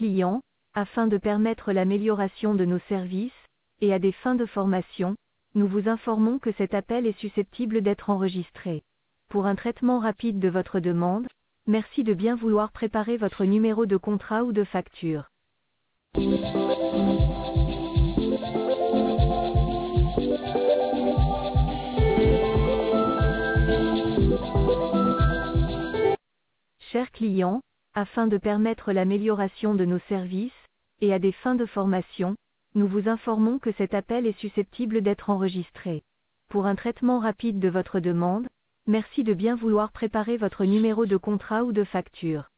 clients, afin de permettre l'amélioration de nos services, et à des fins de formation, nous vous informons que cet appel est susceptible d'être enregistré. Pour un traitement rapide de votre demande, merci de bien vouloir préparer votre numéro de contrat ou de facture. Chers clients, afin de permettre l'amélioration de nos services, et à des fins de formation, nous vous informons que cet appel est susceptible d'être enregistré. Pour un traitement rapide de votre demande, merci de bien vouloir préparer votre numéro de contrat ou de facture.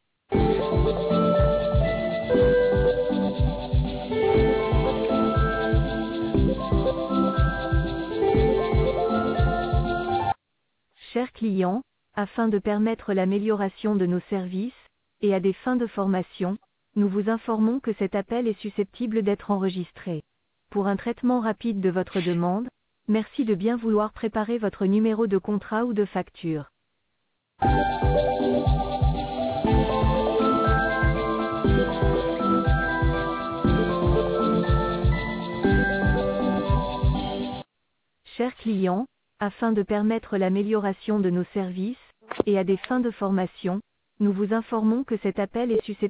Chers clients, afin de permettre l'amélioration de nos services, et à des fins de formation, nous vous informons que cet appel est susceptible d'être enregistré. Pour un traitement rapide de votre demande, merci de bien vouloir préparer votre numéro de contrat ou de facture. Chers clients, afin de permettre l'amélioration de nos services, et à des fins de formation, nous vous informons que cet appel est susceptible